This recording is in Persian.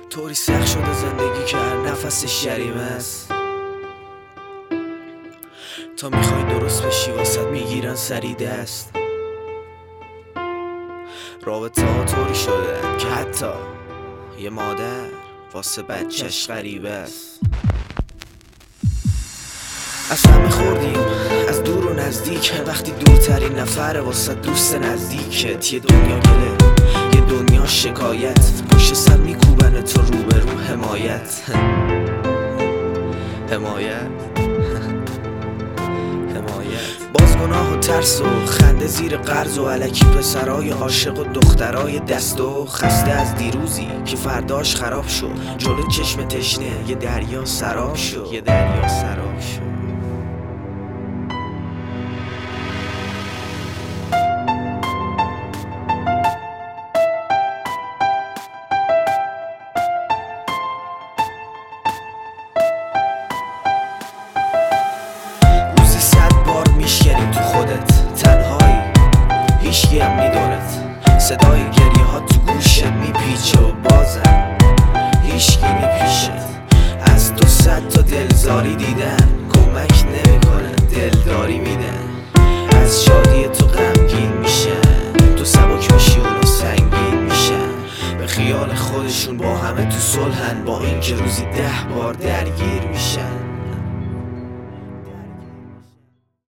طوری سخت شده زندگی که هر نفسش جریمه است. تا میخوای درست بشی واسط میگیرن سری دست. رابطه ها طوری شده که حتی یه مادر واسه بچهش غریبه است. از همه خوردیم، از دور و نزدیک، وقتی دورترین نفره واسه دوست نزدیکت. یه دنیا گله، یه دنیا شکایت، پشت سر میکوبن تو رو به رو حمایت. حمایت باز گناه و ترس و خنده زیر قرض و الکی پسرای عاشق و دخترای دست و خسته از دیروزی که فرداش خراب شد. جلو چشم تشنه یه دریا سراب شد. تو خودت تنهایی، هیچکی هم میدونت. صدای گریه ها تو گوشت میپیچه و بازم هیچکی میپیشت. از تو 100 تا دلزاری دیدن کمک نمیکنه، دلداری میدن. از شادی تو غمگین میشن، تو سبک میشی اونا سنگین میشن. به خیال خودشون با همه تو صلحن، با این که روزی 10 بار درگیر